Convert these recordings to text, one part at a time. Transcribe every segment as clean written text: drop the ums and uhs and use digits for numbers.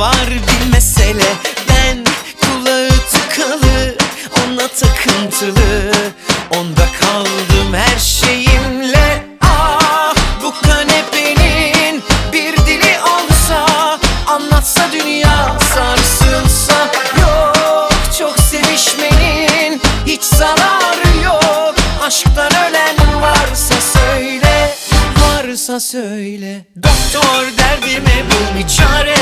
var bir mesele. Ben kulağı tıkalı, ona takıntılı, onda kaldım her şeyimle. Ah, bu kanepenin bir dili olsa, anlatsa dünya sarsılsa. Yok, çok sevişmenin hiç zararı yok. Aşktan ölen varsa söyle, varsa söyle. Doktor, derdime bul bir çare,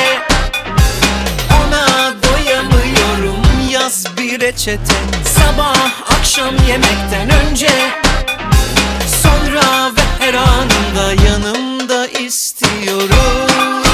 ona doyamıyorum, yaz bir reçete. Sabah akşam yemekten önce, sonra ve her anında yanımda istiyorum.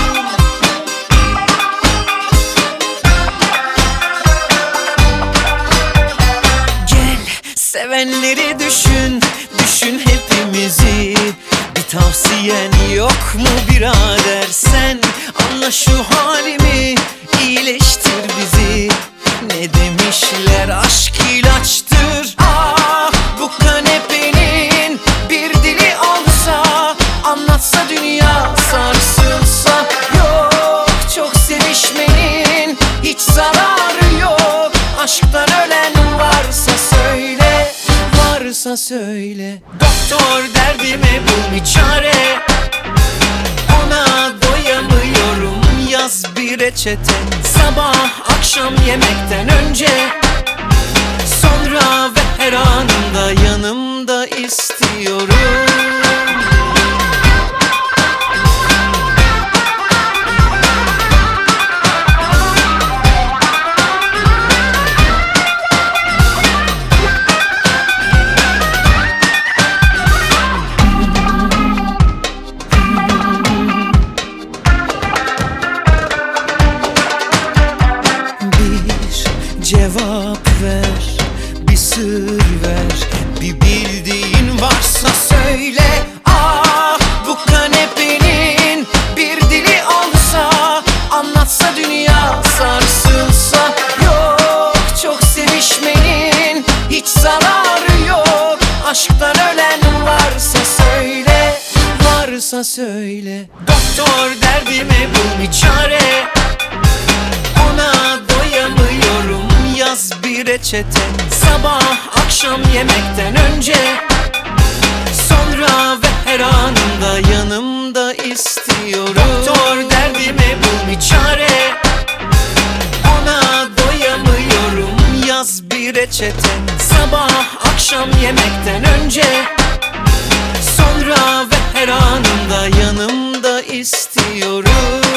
Gel, sevenleri düşün, düşün hepimizi. Bir tavsiyen yok mu birader, sen anla şu halimi, iyileştir bizi. Ne demişler, aşk ilaçtır. Ah, bu kanepenin bir dili olsa, anlatsa dünya sarsılsa. Yok, çok sevişmenin hiç zararı yok. Aşktan ölen varsa söyle, varsa söyle. Doktor, derdime bul bir çare, ona doyamıyorum, yaz bir reçete. Sabah akşam yemekten önce, sonra ve her anında yanımda istiyorum. Cevap ver, bir sır ver, bir bildiğin varsa söyle. Ah, bu kanepenin bir dili olsa, anlatsa dünya sarsılsa. Yok, çok sevişmenin hiç zararı yok. Aşktan ölen varsa söyle, varsa söyle. Doktor, derdime bul bir çare, ona doyamıyorum, yaz bir reçete. Sabah akşam yemekten önce, sonra ve her anında yanımda istiyorum. Doktor, derdime bul bir çare, ona doyamıyorum, yaz bir reçete. Sabah akşam yemekten önce, sonra ve her anında yanımda istiyorum.